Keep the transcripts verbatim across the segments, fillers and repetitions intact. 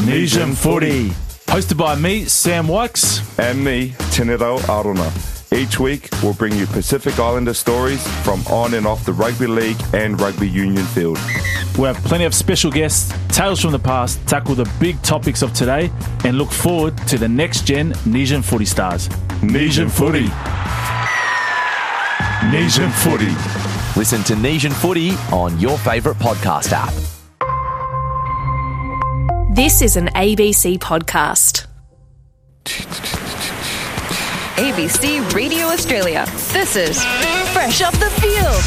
Nesian Footy. Hosted by me, Sam Wykes. And me, Tenero Aruna. Each week, we'll bring you Pacific Islander stories from on and off the rugby league and rugby union field. We'll have plenty of special guests, tales from the past, tackle the big topics of today, and look forward to the next gen Nesian Footy stars. Nesian Footy. Nesian Footy. Listen to Nesian Footy on your favourite podcast app. This is an A B C podcast. A B C Radio Australia. This is Fresh Off the Field.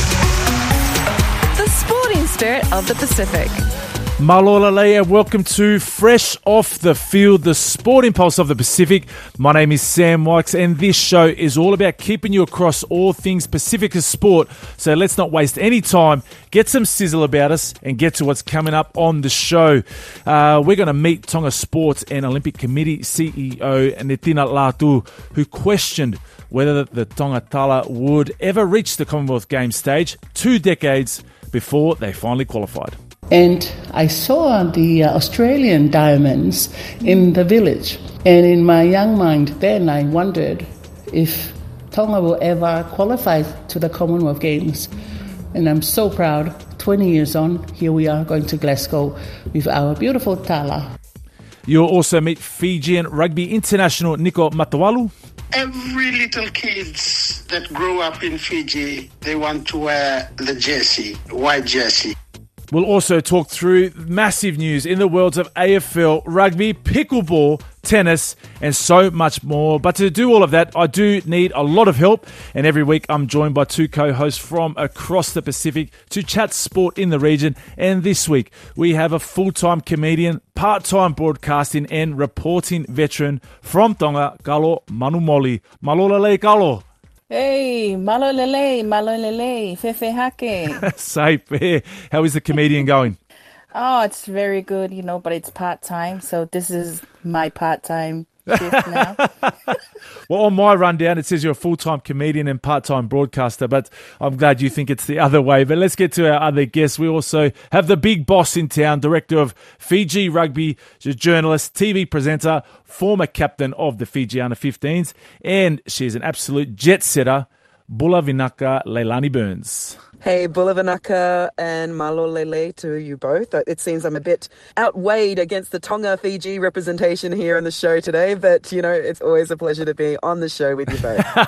The sporting spirit of the Pacific. Malola lei, and welcome to Fresh Off the Field, the sporting pulse of the Pacific. My name is Sam Wykes, and this show is all about keeping you across all things Pacifica sport. So let's not waste any time, get some sizzle about us, and get to what's coming up on the show. Uh, we're going to meet Tonga Sports and Olympic Committee C E O Netina Latu, who questioned whether the Tonga Tala would ever reach the Commonwealth Games stage two decades before they finally qualified. And I saw the uh, Australian diamonds in the village. And in my young mind then, I wondered if Tonga will ever qualify to the Commonwealth Games. And I'm so proud, twenty years on, here we are going to Glasgow with our beautiful Tala. You'll also meet Fijian rugby international Niko Matawalu. Every little kids that grow up in Fiji, they want to wear the jersey, white jersey. We'll also talk through massive news in the worlds of A F L, rugby, pickleball, tennis, and so much more. But to do all of that, I do need a lot of help. And every week, I'm joined by two co-hosts from across the Pacific to chat sport in the region. And this week, we have a full-time comedian, part-time broadcasting and reporting veteran from Tonga, Galo Manumoli. Malola lei, Galo. Hey, malo lele, malo lele, fefe hake. Say fair. How is the comedian going? Oh, it's very good, you know, but it's part-time, so this is my part-time shift now. Well, on my rundown, it says you're a full-time comedian and part-time broadcaster, but I'm glad you think it's the other way. But let's get to our other guests. We also have the big boss in town, director of Fiji Rugby, journalist, T V presenter, former captain of the Fiji under fifteens, and she's an absolute jet-setter, Bula Vinaka Leilani Burns. Hey, Bulavanaka and Malo Lele to you both. It seems I'm a bit outweighed against the Tonga Fiji representation here on the show today, but, you know, it's always a pleasure to be on the show with you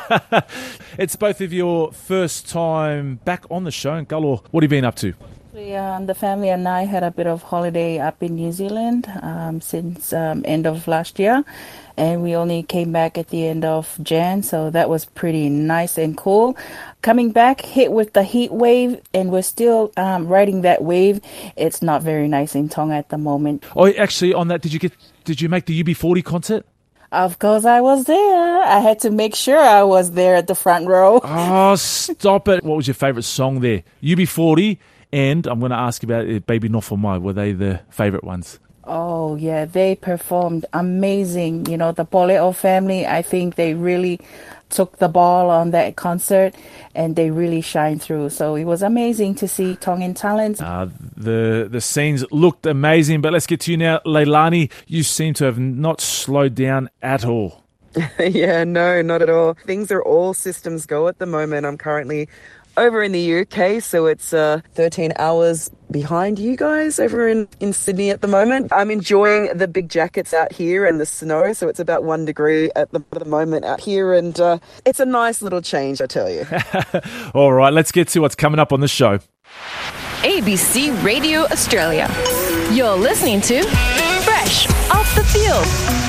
both. It's both of your first time back on the show. And Galo, what have you been up to? Um, the family and I had a bit of holiday up in New Zealand um, since um, end of last year, and we only came back at the end of Jan, so that was pretty nice and cool. Coming back, hit with the heat wave, and we're still um, riding that wave. It's not very nice in Tonga at the moment. Oh, actually, on that, did you get? Did you make the U B forty concert? Of course I was there. I had to make sure I was there at the front row. Oh, stop it. What was your favourite song there? U B forty, and I'm going to ask you about Baby Not For Mai. Were they the favourite ones? Oh, yeah, they performed amazing. You know, the Poleo family, I think they really took the ball on that concert and they really shined through. So it was amazing to see Tongan talents. Uh, the the scenes looked amazing, but let's get to you now. Leilani, you seem to have not slowed down at all. Yeah, no, not at all. Things are all systems go at the moment. I'm currently over in the U K, so it's uh, thirteen hours behind you guys over in, in Sydney at the moment. I'm enjoying the big jackets out here and the snow, so it's about one degree at the, at the moment out here, and uh, it's a nice little change, I tell you. All right, let's get to what's coming up on the show. A B C Radio Australia. You're listening to Fresh Off the Field.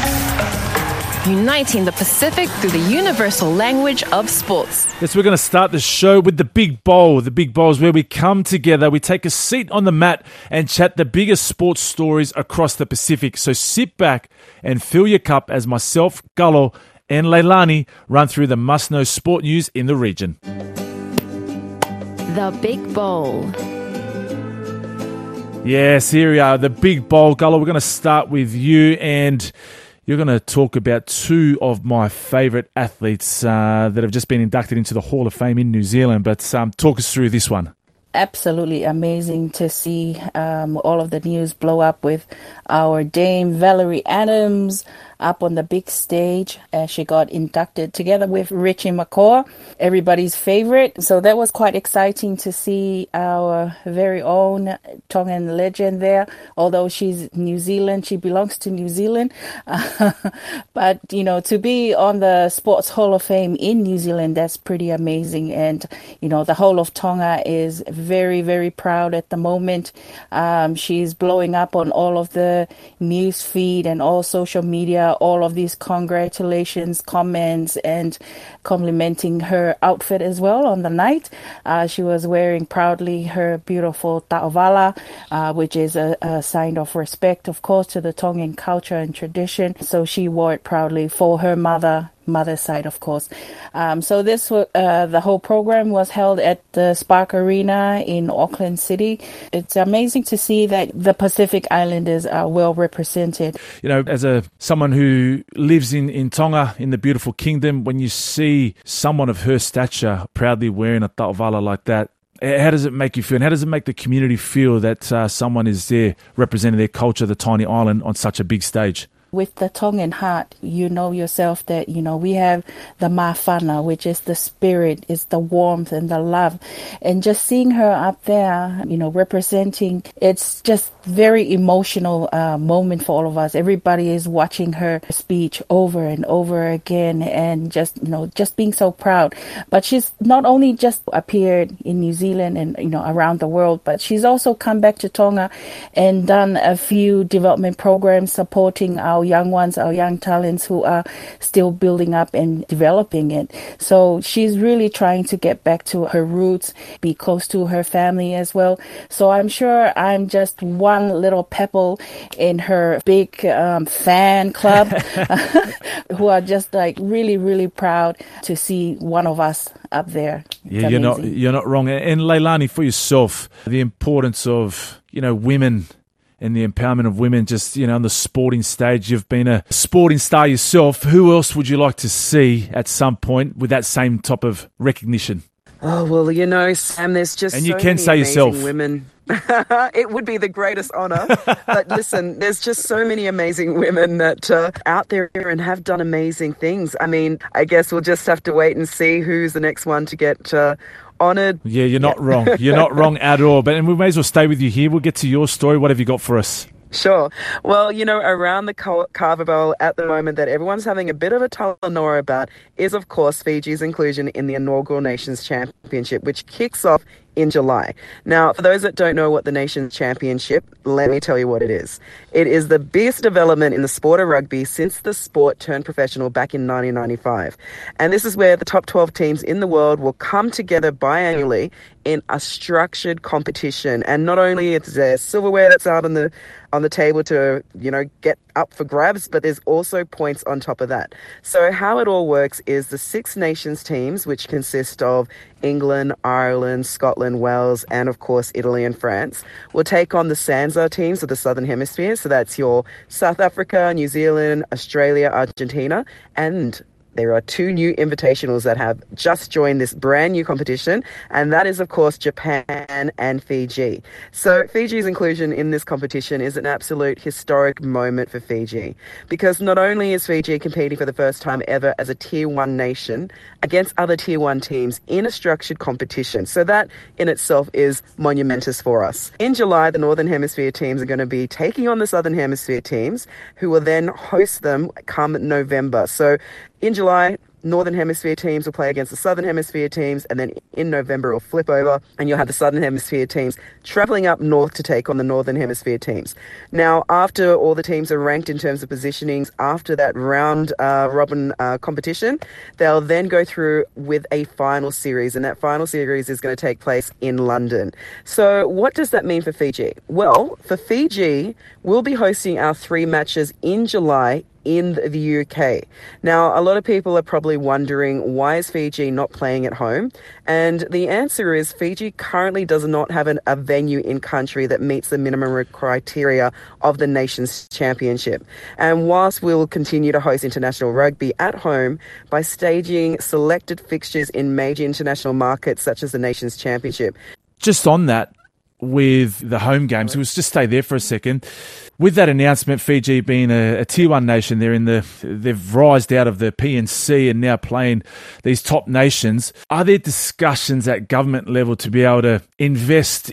Uniting the Pacific through the universal language of sports. Yes, we're going to start the show with the Big Bowl. The Big Bowl is where we come together, we take a seat on the mat and chat the biggest sports stories across the Pacific. So sit back and fill your cup as myself, Galo, and Leilani run through the must-know sport news in the region. The Big Bowl. Yes, here we are, the Big Bowl. Galo, we're going to start with you, and you're going to talk about two of my favourite athletes uh, that have just been inducted into the Hall of Fame in New Zealand. But um, talk us through this one. absolutely amazing to see um, all of the news blow up with our Dame Valerie Adams up on the big stage as she got inducted together with Richie McCaw, everybody's favorite. So that was quite exciting to see our very own Tongan legend there. Although she's New Zealand, she belongs to New Zealand. Uh, but, you know, to be on the Sports Hall of Fame in New Zealand, that's pretty amazing. And, you know, the whole of Tonga is very, very proud at the moment. Um, she's blowing up on all of the news feed and all social media, all of these congratulations, comments, and complimenting her outfit as well on the night. Uh, she was wearing proudly her beautiful ta'avala, uh, which is a, a sign of respect, of course, to the Tongan culture and tradition. So she wore it proudly for her mother, mother's side, of course. Um, so this, uh, the whole program was held at the Spark Arena in Auckland City. It's amazing to see that the Pacific Islanders are well represented. You know, as a someone who lives in, in Tonga, in the beautiful kingdom, when you see someone of her stature proudly wearing a ta'avala like that, how does it make you feel? And how does it make the community feel that uh, someone is there representing their culture, the tiny island, on such a big stage? With the Tongan heart, you know yourself that, you know, we have the mawhana, which is the spirit, is the warmth and the love. And just seeing her up there, you know, representing, it's just very emotional uh, moment for all of us. Everybody is watching her speech over and over again and just, you know, just being so proud. But she's not only just appeared in New Zealand and, you know, around the world, but she's also come back to Tonga and done a few development programs supporting our young ones, our young talents who are still building up and developing it. So she's really trying to get back to her roots, be close to her family as well. So I'm sure I'm just one little pebble in her big um, fan club who are just like really, really proud to see one of us up there. It's yeah, you're amazing. not you're not wrong. And Leilani, for yourself, the importance of, you know, women and the empowerment of women, just, you know, on the sporting stage. You've been a sporting star yourself. Who else would you like to see at some point with that same type of recognition? Oh, well, you know, Sam, there's just and you so can many say amazing yourself. women. It would be the greatest honour. But listen, there's just so many amazing women that uh, out there and have done amazing things. I mean, I guess we'll just have to wait and see who's the next one to get uh, honoured. Yeah, you're not yeah. wrong. You're not wrong at all. But and we may as well stay with you here. We'll get to your story. What have you got for us? Sure. Well, you know, around the Carver Bowl at the moment that everyone's having a bit of a talanoa about is, of course, Fiji's inclusion in the inaugural Nations Championship, which kicks off in July. Now, for those that don't know what the Nations Championship, let me tell you what it is. It is the biggest development in the sport of rugby since the sport turned professional back in nineteen ninety-five. And this is where the top twelve teams in the world will come together biannually in a structured competition. And not only is there silverware that's out on the on the table to, you know, get up for grabs, but there's also points on top of that. So how it all works is the Six Nations teams, which consist of England, Ireland, Scotland, Wales, and of course Italy and France, will take on the SANZAAR teams of the Southern Hemisphere. So that's your South Africa, New Zealand, Australia, Argentina, and there are two new invitationals that have just joined this brand new competition, and that is, of course, Japan and Fiji. So Fiji's inclusion in this competition is an absolute historic moment for Fiji, because not only is Fiji competing for the first time ever as a Tier one nation against other Tier one teams in a structured competition, so that in itself is monumentous for us. In July, the Northern Hemisphere teams are going to be taking on the Southern Hemisphere teams, who will then host them come November. So in July, Northern Hemisphere teams will play against the Southern Hemisphere teams, and then in November it'll flip over and you'll have the Southern Hemisphere teams travelling up north to take on the Northern Hemisphere teams. Now, after all the teams are ranked in terms of positionings, after that round uh, robin uh, competition, they'll then go through with a final series, and that final series is going to take place in London. So what does that mean for Fiji? Well, for Fiji, we'll be hosting our three matches in July in the U K. Now, a lot of people are probably wondering, why is Fiji not playing at home? And the answer is Fiji currently does not have an, a venue in country that meets the minimum criteria of the Nations Championship. And whilst we'll continue to host international rugby at home by staging selected fixtures in major international markets such as the Nations Championship, just on that, with the home games, we'll just stay there for a second. With that announcement, Fiji being a, a tier one nation, they're in the they've rised out of the P N C and now playing these top nations. Are there discussions at government level to be able to invest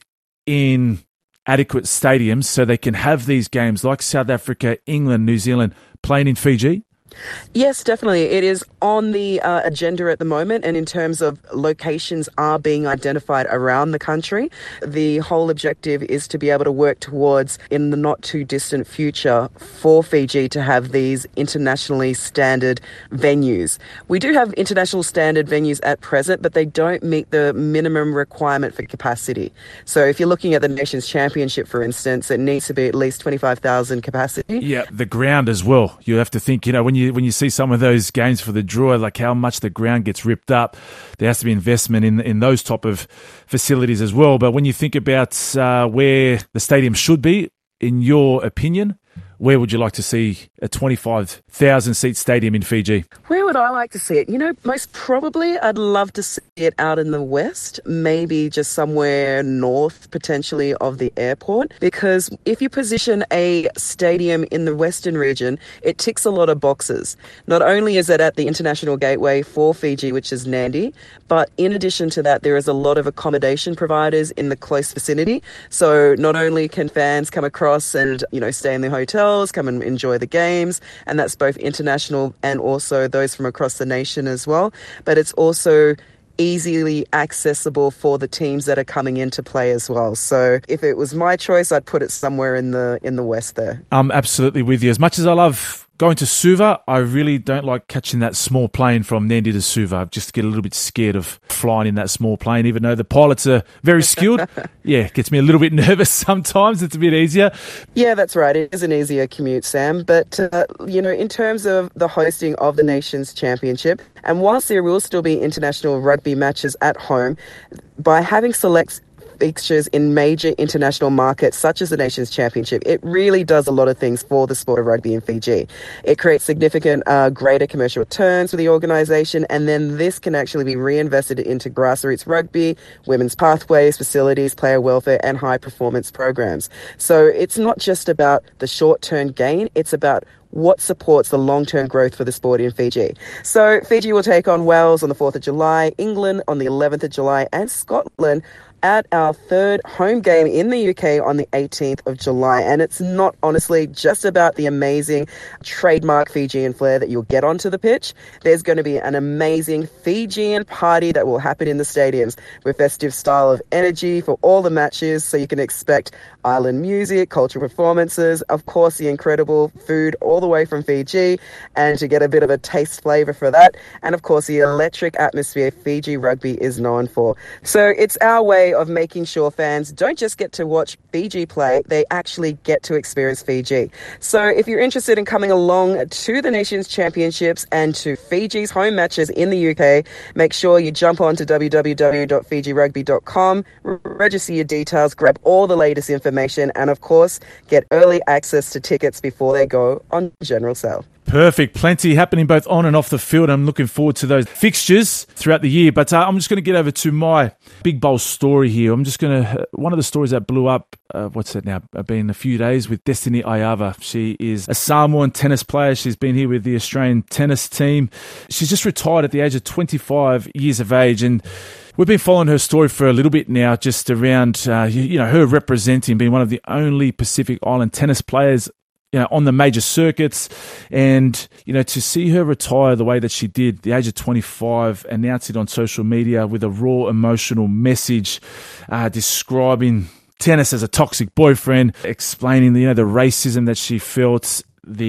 in adequate stadiums so they can have these games like South Africa, England, New Zealand playing in Fiji? Yes, definitely. It is on the uh, agenda at the moment, and in terms of locations are being identified around the country. The whole objective is to be able to work towards, in the not too distant future, for Fiji to have these internationally standard venues. We do have international standard venues at present, but they don't meet the minimum requirement for capacity. So if you're looking at the Nations Championship, for instance, it needs to be at least twenty-five thousand capacity. Yeah, the ground as well. You have to think, you know, when you when you see some of those games for the draw, like how much the ground gets ripped up, there has to be investment in in those type of facilities as well. But when you think about uh, where the stadium should be, in your opinion, where would you like to see a twenty-five thousand seat stadium in Fiji? Where would I like to see it? You know, most probably I'd love to see it out in the west, maybe just somewhere north, potentially, of the airport. Because if you position a stadium in the western region, it ticks a lot of boxes. Not only is it at the international gateway for Fiji, which is Nadi, but in addition to that, there is a lot of accommodation providers in the close vicinity. So not only can fans come across and, you know, stay in their hotels, come and enjoy the games, and that's both international and also those from across the nation as well, but it's also easily accessible for the teams that are coming into play as well. So if it was my choice, I'd put it somewhere in the in the west there. I'm absolutely with you. As much as I love going to Suva, I really don't like catching that small plane from Nadi to Suva. I just get a little bit scared of flying in that small plane, even though the pilots are very skilled. Yeah, it gets me a little bit nervous sometimes. It's a bit easier. Yeah, that's right. It is an easier commute, Sam. But, uh, you know, in terms of the hosting of the Nations Championship, and whilst there will still be international rugby matches at home, by having select fixtures in major international markets such as the Nations Championship, it really does a lot of things for the sport of rugby in Fiji. It creates significant uh, greater commercial returns for the organisation, and then this can actually be reinvested into grassroots rugby, women's pathways, facilities, player welfare and high performance programs. So it's not just about the short-term gain, it's about what supports the long-term growth for the sport in Fiji. So Fiji will take on Wales on the fourth of July, England on the eleventh of July and Scotland at our third home game in the U K on the eighteenth of July. And it's not, honestly, just about the amazing trademark Fijian flair that you'll get onto the pitch. There's going to be an amazing Fijian party that will happen in the stadiums with festive style of energy for all the matches. So you can expect island music, cultural performances, of course, the incredible food all the way from Fiji, and to get a bit of a taste flavour for that. And of course, the electric atmosphere Fiji rugby is known for. So it's our way of making sure fans don't just get to watch Fiji play, they actually get to experience Fiji. So if you're interested in coming along to the Nations Championships and to Fiji's home matches in the U K, make sure you jump on to w w w dot fiji rugby dot com, register your details, grab all the latest information, and of course, get early access to tickets before they go on general sale. Perfect. Plenty happening both on and off the field. I'm looking forward to those fixtures throughout the year. But uh, I'm just going to get over to my big bowl story here. I'm just going to, uh, one of the stories that blew up, uh, what's that now, uh, been a few days with Destiny Ayava. She is a Samoan tennis player. She's been here with the Australian tennis team. She's just retired at the age of twenty-five years of age. And we've been following her story for a little bit now, just around, uh, you, you know, her representing, being one of the only Pacific Island tennis players, you know, on the major circuits. And, you know, to see her retire the way that she did, the age of twenty-five, announce it on social media with a raw emotional message, uh, describing tennis as a toxic boyfriend, explaining the, you know, the racism that she felt,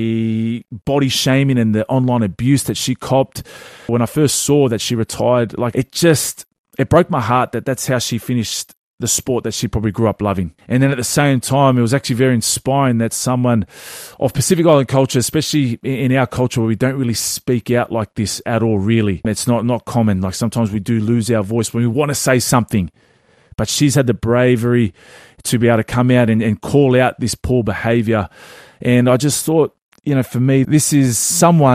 the body shaming and the online abuse that she copped. When I first saw that she retired, like, it just, it broke my heart that that's how she finished the sport that she probably grew up loving. And then at the same time, it was actually very inspiring that someone of Pacific Island culture, especially in our culture where we don't really speak out like this at all, really. It's not, not common. Like, sometimes we do lose our voice when we want to say something. But she's had the bravery to be able to come out and, and call out this poor behaviour. And I just thought, you know, for me, this is someone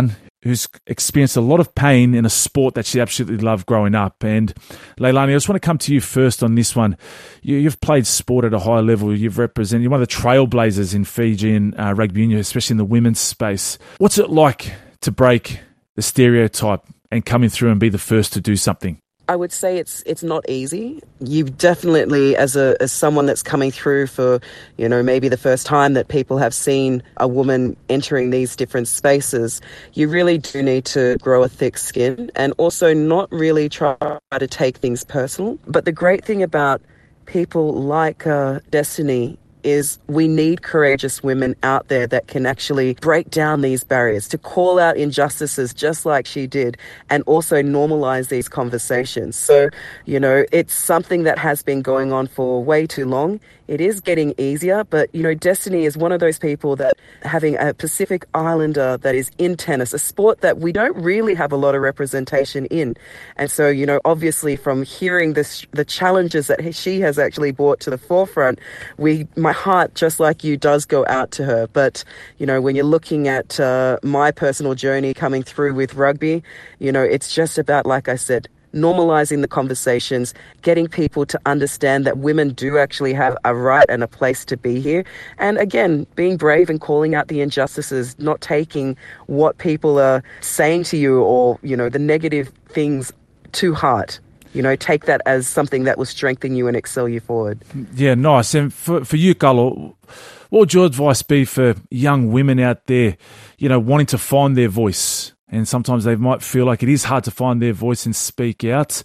who's experienced a lot of pain in a sport that she absolutely loved growing up. And Leilani, I just want to come to you first on this one. You, you've played sport at a high level. You've represented, you're one of the trailblazers in Fijian uh, rugby union, especially in the women's space. What's it like to break the stereotype and coming through and be the first to do something? I would say it's it's not easy. You definitely, as a as someone that's coming through for, you know, maybe the first time that people have seen a woman entering these different spaces, you really do need to grow a thick skin and also not really try to take things personal. But the great thing about people like uh, Destiny is we need courageous women out there that can actually break down these barriers, to call out injustices just like she did, and also normalize these conversations. So, you know, it's something that has been going on for way too long. It is getting easier, but, you know, Destiny is one of those people that having a Pacific Islander that is in tennis, a sport that we don't really have a lot of representation in. And so, you know, obviously from hearing this, the challenges that she has actually brought to the forefront, we, my heart, just like you, does go out to her. But, you know, when you're looking at uh, my personal journey coming through with rugby, you know, it's just about, like I said, normalizing the conversations, getting people to understand that women do actually have a right and a place to be here. And again, being brave and calling out the injustices, not taking what people are saying to you or, you know, the negative things to heart. You know, take that as something that will strengthen you and excel you forward. Yeah, nice. And for, for you, Carlo, what would your advice be for young women out there, you know, wanting to find their voice? And sometimes they might feel like it is hard to find their voice and speak out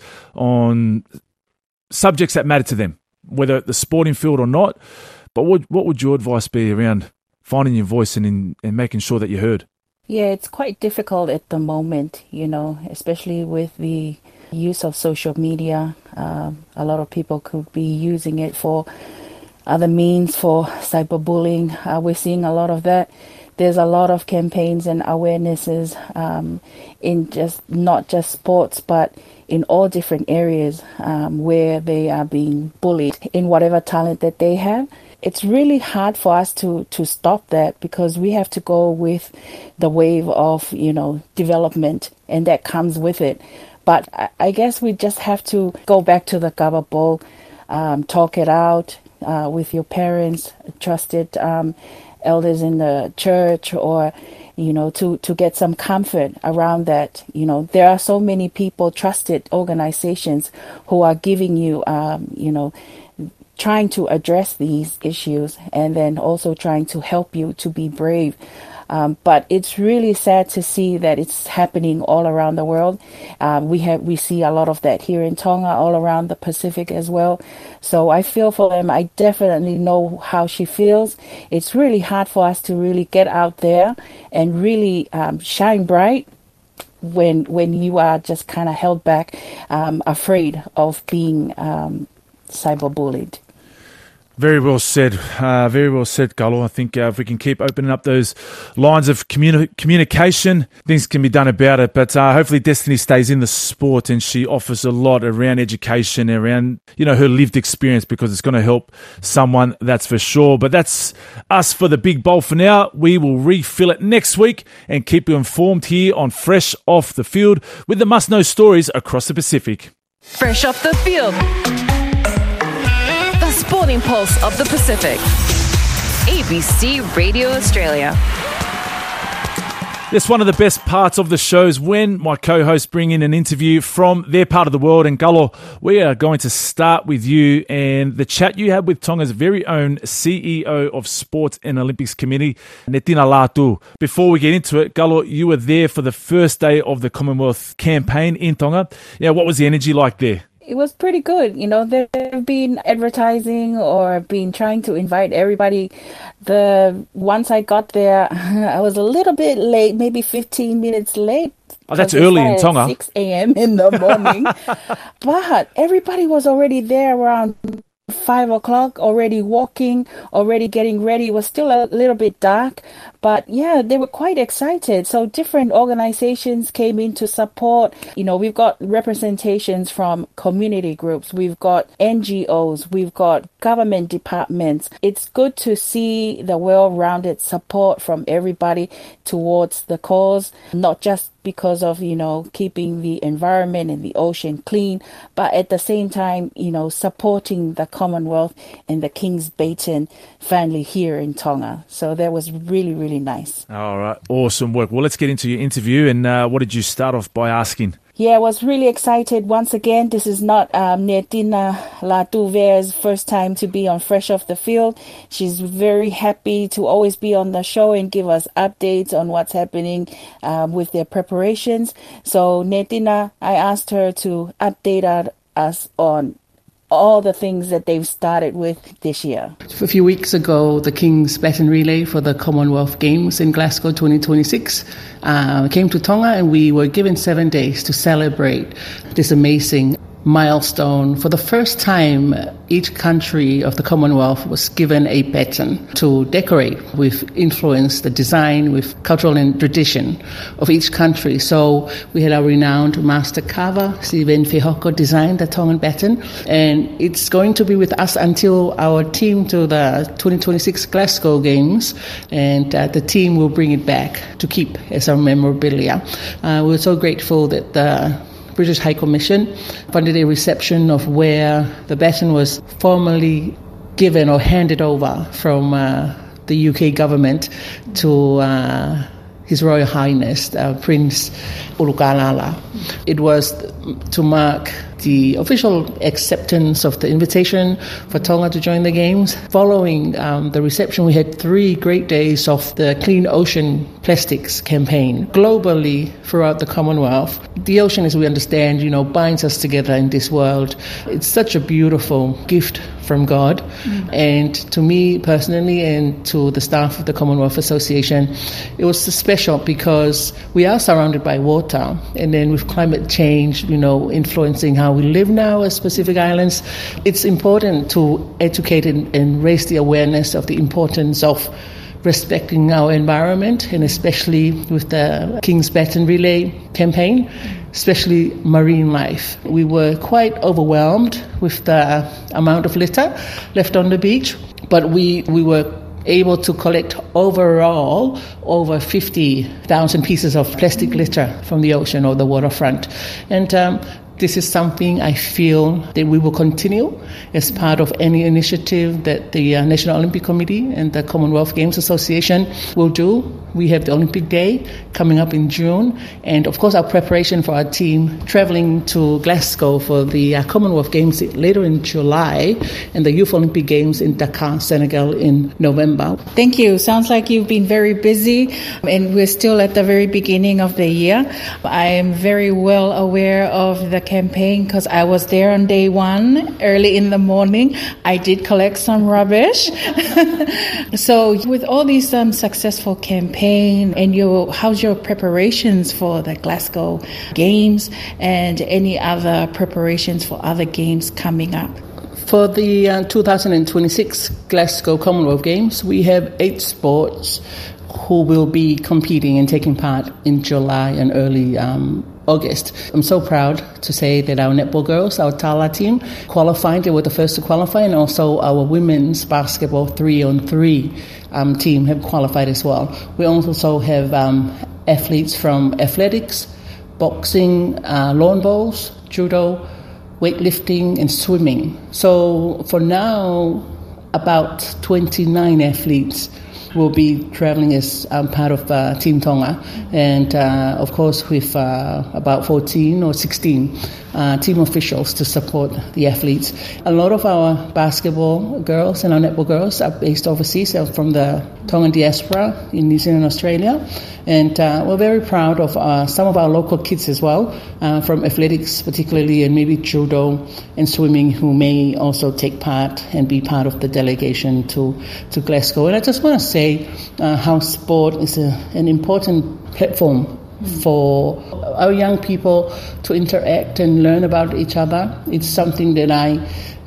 on subjects that matter to them, whether at the sporting field or not. But what what would your advice be around finding your voice and, in, and making sure that you're heard? Yeah, it's quite difficult at the moment, you know, especially with the use of social media. Um, a lot of people could be using it for other means, for cyberbullying. Uh, we're seeing a lot of that. There's a lot of campaigns and awarenesses um, in just not just sports, but in all different areas um, where they are being bullied in whatever talent that they have. It's really hard for us to, to stop that because we have to go with the wave of, you know, development, and that comes with it. But I, I guess we just have to go back to the Kaba Bowl, um, talk it out uh, with your parents, trusted um elders in the church, or, you know, to, to get some comfort around that. You know, there are so many people, trusted organizations who are giving you, um, you know, trying to address these issues and then also trying to help you to be brave. Um, but it's really sad to see that it's happening all around the world. Um, we have we see a lot of that here in Tonga, all around the Pacific as well. So I feel for them. I definitely know how she feels. It's really hard for us to really get out there and really um, shine bright when when you are just kind of held back, um, afraid of being um, cyberbullied. Very well said. Uh, very well said, Carlo. I think uh, if we can keep opening up those lines of communi- communication, things can be done about it. But uh, hopefully Destiny stays in the sport and she offers a lot around education, around, you know, her lived experience, because it's going to help someone, that's for sure. But that's us for the Big Bowl for now. We will refill it next week and keep you informed here on Fresh Off the Field with the must-know stories across the Pacific. Fresh off the field. Sporting Pulse of the Pacific. A B C Radio Australia. That's one of the best parts of the shows when my co-hosts bring in an interview from their part of the world. And Gullo, we are going to start with you and the chat you had with Tonga's very own C E O of Sports and Olympics Committee, Netina Latu. Before we get into it, Gullo, you were there for the first day of the Commonwealth campaign in Tonga. Yeah, what was the energy like there? It was pretty good. You know, they've been advertising or been trying to invite everybody. The once I got there, I was a little bit late, maybe fifteen minutes late. Oh, that's early in Tonga. six a.m. in the morning. But everybody was already there around Five o'clock, already walking, already getting ready. It was still a little bit dark, but yeah, they were quite excited. So different organizations came in to support. You know, we've got representations from community groups. We've got N G Os. We've got government departments. It's good to see the well-rounded support from everybody towards the cause, not just because of, you know, keeping the environment and the ocean clean, but at the same time, you know, supporting the Commonwealth and the Kings Baton family here in Tonga. So that was really, really nice. All right. Awesome work. Well, let's get into your interview. And uh, what did you start off by asking? Yeah, I was really excited. Once again, this is not um, Netina Latuvere's first time to be on Fresh Off the Field. She's very happy to always be on the show and give us updates on what's happening um, with their preparations. So Netina, I asked her to update us on all the things that they've started with this year. A few weeks ago, the King's Baton Relay for the Commonwealth Games in Glasgow twenty twenty-six uh, came to Tonga, and we were given seven days to celebrate this amazing milestone. For the first time, each country of the Commonwealth was given a baton to decorate with influence, the design, with cultural and tradition of each country. So we had our renowned master carver, Steven Fehoko, design the Tongan baton, and it's going to be with us until our team to the twenty twenty-six Glasgow Games, and uh, the team will bring it back to keep as our memorabilia. Uh, we're so grateful that the British High Commission funded a reception of where the baton was formally given or handed over from uh, the U K government to uh, His Royal Highness uh, Prince Ulukalala. It was to mark the official acceptance of the invitation for Tonga to join the Games. Following um, the reception, we had three great days of the Clean Ocean Plastics campaign globally throughout the Commonwealth. The ocean, as we understand, you know, binds us together in this world. It's such a beautiful gift from God. Mm. And to me personally and to the staff of the Commonwealth Association, it was special because we are surrounded by water, and then with climate change, you know, influencing how we live now as Pacific Islands, it's important to educate and, and raise the awareness of the importance of respecting our environment, and especially with the King's Baton Relay campaign, especially marine life. We were quite overwhelmed with the amount of litter left on the beach, but we, we were able to collect overall over fifty thousand pieces of plastic litter from the ocean or the waterfront. And um, this is something I feel that we will continue as part of any initiative that the uh, National Olympic Committee and the Commonwealth Games Association will do. We have the Olympic Day coming up in June, and of course our preparation for our team traveling to Glasgow for the uh, Commonwealth Games later in July, and the Youth Olympic Games in Dakar, Senegal in November. Thank you. Sounds like you've been very busy, and we're still at the very beginning of the year. I am very well aware of the campaign because I was there on day one early in the morning. I did collect some rubbish. So with all these um, successful campaign, and your how's your preparations for the Glasgow Games and any other preparations for other games coming up? For the uh, two thousand twenty-six Glasgow Commonwealth Games, we have eight sports who will be competing and taking part in July and early um, August. I'm so proud to say that our netball girls, our Tala team, qualified. They were the first to qualify, and also our women's basketball three-on-three um, team have qualified as well. We also have um, athletes from athletics, boxing, uh, lawn bowls, judo, weightlifting, and swimming. So for now, about twenty-nine athletes will be traveling as um, part of uh, Team Tonga, and uh, of course with uh, about fourteen or sixteen uh, team officials to support the athletes. A lot of our basketball girls and our netball girls are based overseas, uh, from the Tongan diaspora in New Zealand and Australia, and uh, we're very proud of uh, some of our local kids as well, uh, from athletics particularly, and maybe judo and swimming, who may also take part and be part of the delegation to, to Glasgow. And I just want to say uh, how sport is a, an important platform for our young people to interact and learn about each other. It's something that I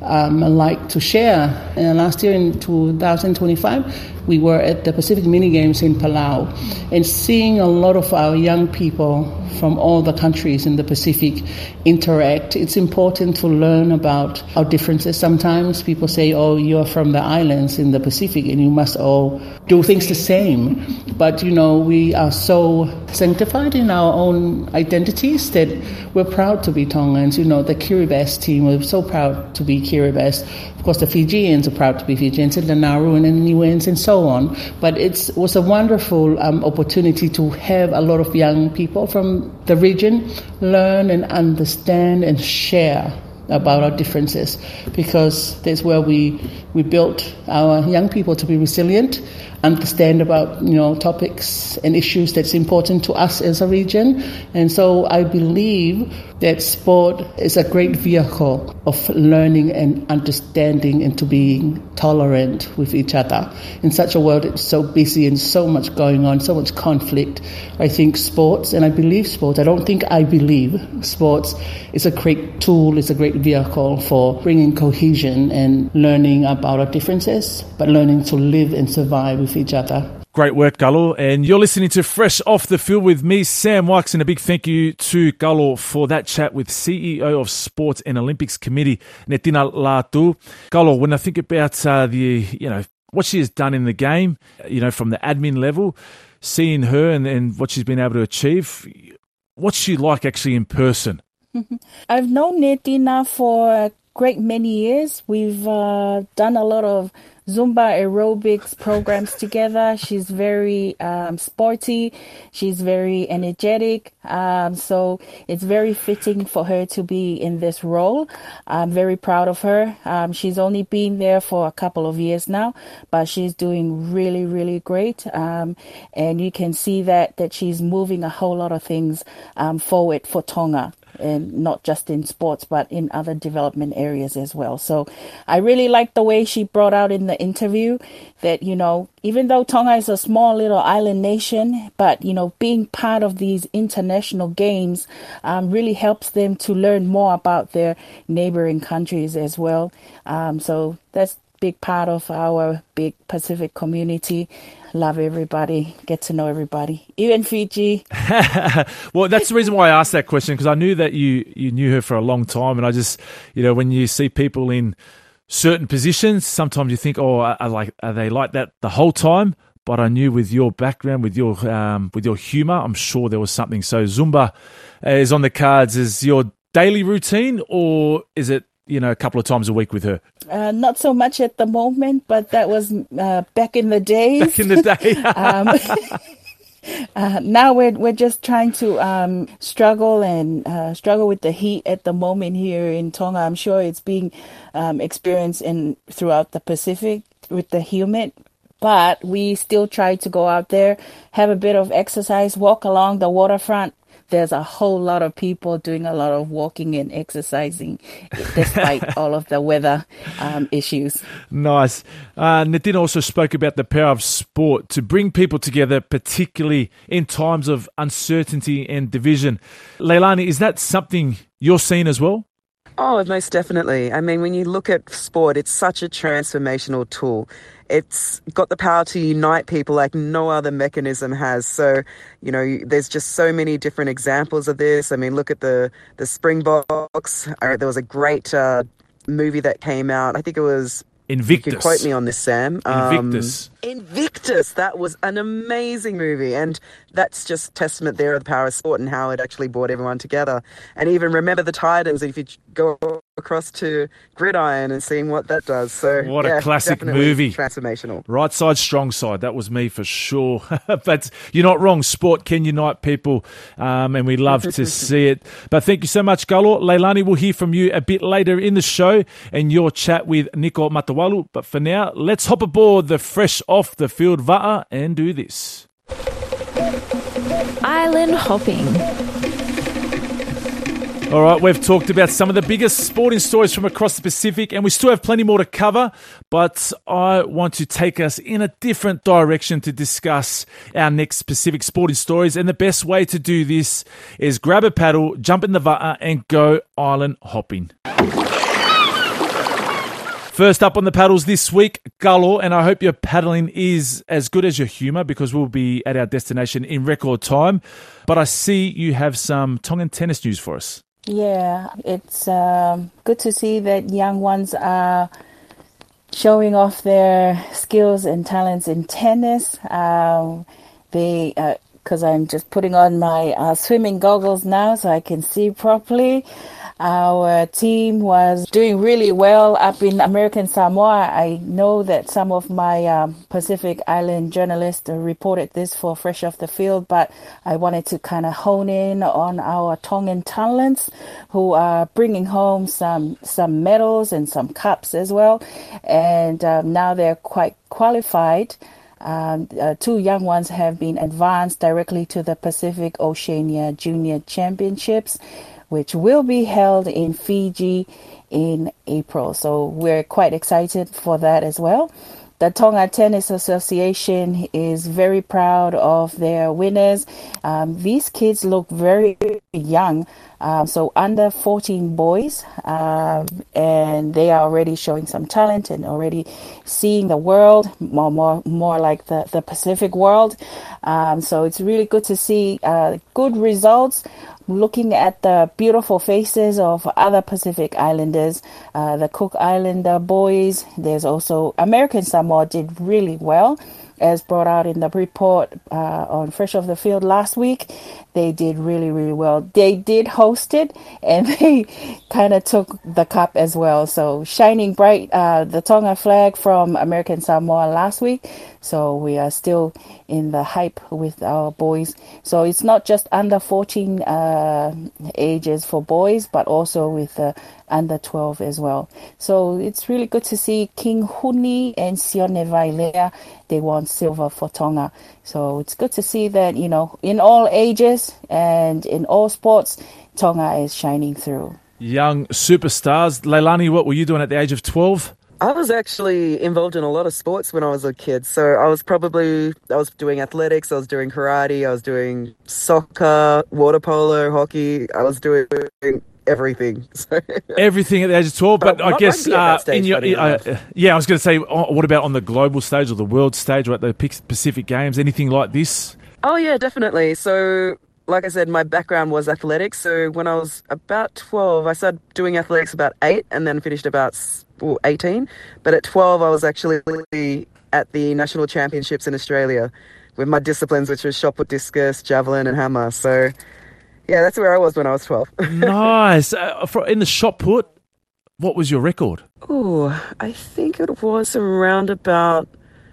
um, like to share. And last year in two thousand twenty-five, we were at the Pacific Mini Games in Palau, and seeing a lot of our young people from all the countries in the Pacific interact. It's important to learn about our differences. Sometimes people say, oh, you're from the islands in the Pacific and you must all do things the same. But, you know, we are so sanctified in our own identities that we're proud to be Tongans. You know, the Kiribati team, we're so proud to be Kiribati. Of course, the Fijians are proud to be Fijians, and the Nauru and the Niueans and so on. But it was a wonderful um, opportunity to have a lot of young people from the region learn and understand and share about our differences, because that's where we we built our young people to be resilient, understand about, you know, topics and issues that's important to us as a region. And so I believe that sport is a great vehicle of learning and understanding and to being tolerant with each other. In such a world that's so busy and so much going on, so much conflict, I think sports, and I believe sports, I don't think I believe sports is a great tool, is a great vehicle for bringing cohesion and learning about our differences, but learning to live and survive with each other. Great work, Galo. And you're listening to Fresh Off the Field with me, Sam Wykes, and a big thank you to Galo for that chat with C E O of Sports and Olympics Committee, Netina Latu. Galo, when I think about uh, the, you know, what she has done in the game, you know, from the admin level, seeing her and, and what she's been able to achieve, what's she like actually in person? I've known Netina for a great many years. We've uh, done a lot of Zumba aerobics programs together. She's very um, sporty. She's very energetic. Um, so it's very fitting for her to be in this role. I'm very proud of her. Um, she's only been there for a couple of years now, but she's doing really, really great. Um, and you can see that, that she's moving a whole lot of things um, forward for Tonga. And not just in sports, but in other development areas as well. So I really like the way she brought out in the interview that, you know, even though Tonga is a small little island nation, but, you know, being part of these international games um, really helps them to learn more about their neighboring countries as well. Um, so that's a big part of our big Pacific community. Love everybody, get to know everybody, even Fiji. Well, that's the reason why I asked that question, because I knew that you, you knew her for a long time. And I just, you know, when you see people in certain positions, sometimes you think, oh, are, like, are they like that the whole time? But I knew with your background, with your um, with your humour, I'm sure there was something. So Zumba is on the cards. Is your daily routine, or is it, you know, a couple of times a week with her? Uh, not so much at the moment, but that was uh, back in the days. Back in the day. um, uh, now we're we're just trying to um, struggle and uh, struggle with the heat at the moment here in Tonga. I'm sure it's being um, experienced in throughout the Pacific with the humid. But we still try to go out there, have a bit of exercise, walk along the waterfront. There's a whole lot of people doing a lot of walking and exercising despite all of the weather um, issues. Nice. Uh, Netina also spoke about the power of sport to bring people together, particularly in times of uncertainty and division. Leilani, is that something you're seeing as well? Oh, most definitely. I mean, when you look at sport, it's such a transformational tool. It's got the power to unite people like no other mechanism has. So, you know, there's just so many different examples of this. I mean, look at the, the Springboks. There was a great uh, movie that came out. I think it was... Invictus. You can quote me on this, Sam. Invictus. Um, Invictus. That was an amazing movie. And that's just testament there of the power of sport and how it actually brought everyone together. And even Remember the Titans, if you go across to Gridiron and seeing what that does. So what yeah, a classic definitely movie. Transformational. Right side, strong side. That was me for sure. But you're not wrong. Sport can unite people, um, and we love to see it. But thank you so much, Galo. Leilani, we'll hear from you a bit later in the show and your chat with Nico Matawalu. But for now, let's hop aboard the Fresh Off the Field Va'a and do this. Island hopping. All right, we've talked about some of the biggest sporting stories from across the Pacific, and we still have plenty more to cover, but I want to take us in a different direction to discuss our next Pacific sporting stories, and the best way to do this is grab a paddle, jump in the va'a, and go island hopping. First up on the paddles this week, Gullo, and I hope your paddling is as good as your humour because we'll be at our destination in record time. But I see you have some Tongan tennis news for us. Yeah, it's um, good to see that young ones are showing off their skills and talents in tennis. Um, they, because uh, I'm just putting on my uh, swimming goggles now so I can see properly. Our team was doing really well up in American Samoa. I know that some of my um, Pacific Island journalists reported this for Fresh Off the Field, but I wanted to kind of hone in on our Tongan talents who are bringing home some some medals and some cups as well. And um, now they're quite qualified. Um, uh, two young ones have been advanced directly to the Pacific Oceania Junior Championships, which will be held in Fiji in April. So we're quite excited for that as well. The Tonga Tennis Association is very proud of their winners. Um, these kids look very young, um, so under fourteen boys, um, and they are already showing some talent and already seeing the world, more more, more like the, the Pacific world. Um, so it's really good to see uh, good results. Looking at the beautiful faces of other Pacific Islanders, uh, the Cook Islander boys, there's also American Samoa did really well, as brought out in the report uh, on Fresh Off the Field last week. They did really, really well. They did host it, and they kind of took the cup as well. So shining bright, uh, the Tonga flag from American Samoa last week. So we are still in the hype with our boys. So it's not just under fourteen uh, ages for boys, but also with uh, under twelve as well. So it's really good to see King Huni and Sione Vailea. They won silver for Tonga. So it's good to see that, you know, in all ages and in all sports, Tonga is shining through. Young superstars. Leilani, what were you doing at the age of twelve? I was actually involved in a lot of sports when I was a kid. So I was probably, I was doing athletics, I was doing karate, I was doing soccer, water polo, hockey. I was doing everything. So. Everything at the age of twelve, but, but I guess uh, stage, in your, uh, yeah, I was going to say, oh, what about on the global stage or the world stage or at the Pacific Games, anything like this? Oh yeah, definitely. So like I said, my background was athletics. So when I was about twelve, I started doing athletics about eight and then finished about well, eighteen. But at twelve, I was actually at the national championships in Australia with my disciplines, which was shot put, discus, javelin and hammer. So yeah, that's where I was when I was twelve. Nice. Uh, for, in the shot put, what was your record? Oh, I think it was around about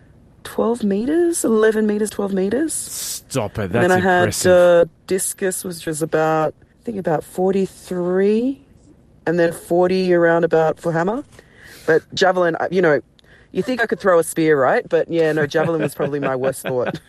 twelve meters, eleven meters, twelve meters. Stop it. That's and then I impressive. had uh, discus, which was about, I think about forty-three, and then forty around about for hammer. But javelin, you know, you think I could throw a spear, right? But yeah, no, javelin was probably my worst sport.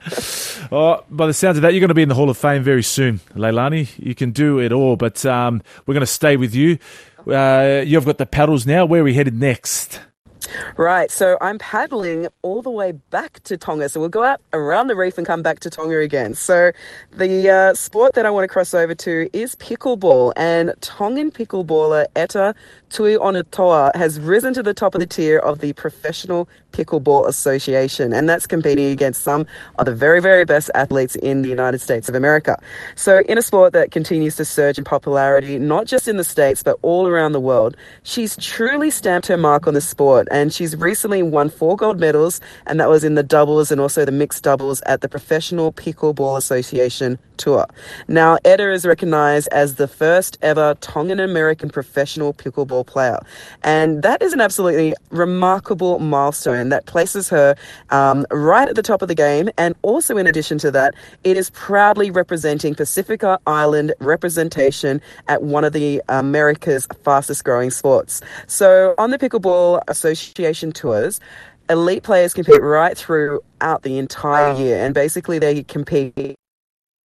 Oh, by the sounds of that, you're going to be in the Hall of Fame very soon, Leilani. You can do it all, but um, we're going to stay with you. Uh, you've got the paddles now. Where are we headed next? Right, so I'm paddling all the way back to Tonga. So we'll go out around the reef and come back to Tonga again. So the uh, sport that I want to cross over to is pickleball. And Tongan pickleballer Eta Tui Onatoa has risen to the top of the tier of the Professional Pickleball Association. And that's competing against some of the very, very best athletes in the United States of America. So in a sport that continues to surge in popularity, not just in the States, but all around the world, she's truly stamped her mark on the sport. And she's recently won four gold medals, and that was in the doubles and also the mixed doubles at the Professional Pickleball Association Tour. Now, Etta is recognized as the first ever Tongan-American professional pickleball player. And that is an absolutely remarkable milestone that places her um, right at the top of the game. And also, in addition to that, it is proudly representing Pacifica Island representation at one of the America's fastest growing sports. So on the Pickleball Association tours, elite players compete right throughout the entire year, and basically they compete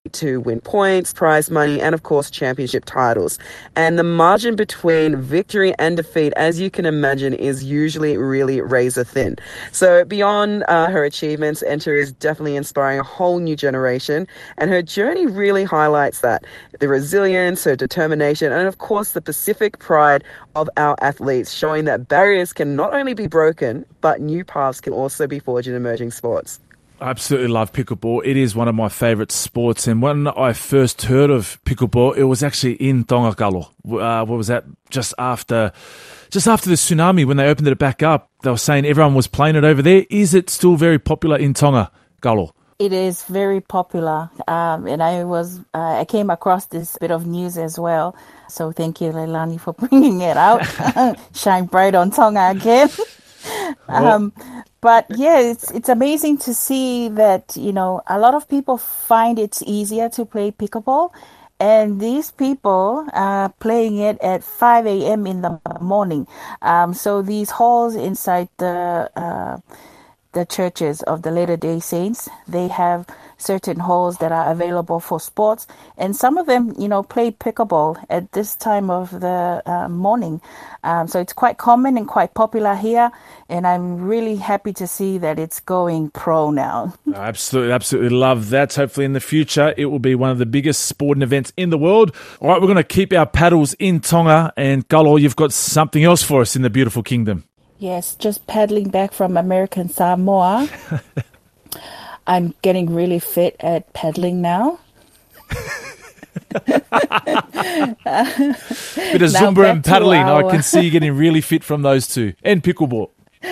to win points, prize money, and of course, championship titles. And the margin between victory and defeat, as you can imagine, is usually really razor thin. So beyond uh, her achievements, Enter is definitely inspiring a whole new generation. And her journey really highlights that. The resilience, her determination, and of course, the Pacific pride of our athletes, showing that barriers can not only be broken, but new paths can also be forged in emerging sports. I absolutely love pickleball. It is one of my favourite sports. And when I first heard of pickleball, it was actually in Tonga, Kalo. Uh, what was that? Just after, just after the tsunami, when they opened it back up, they were saying everyone was playing it over there. Is it still very popular in Tonga, Kalo? It is very popular, um, and I was uh, I came across this bit of news as well. So thank you, Leilani, for bringing it out. Shine bright on Tonga again. um, but yeah, it's it's amazing to see that, you know, a lot of people find it's easier to play pickleball, and these people are playing it at five a.m. in the morning. Um, so these halls inside the uh, the churches of the Latter-day Saints, they have certain halls that are available for sports, and some of them, you know, play pickleball at this time of the uh, morning. Um, so it's quite common and quite popular here, and I'm really happy to see that it's going pro now. Absolutely, absolutely love that. Hopefully in the future it will be one of the biggest sporting events in the world. All right, we're going to keep our paddles in Tonga, and Kalo, you've got something else for us in the beautiful kingdom. Yes, just paddling back from American Samoa. I'm getting really fit at paddling now. Bit of Zumba and paddling. Our... I can see you getting really fit from those two. And pickleball.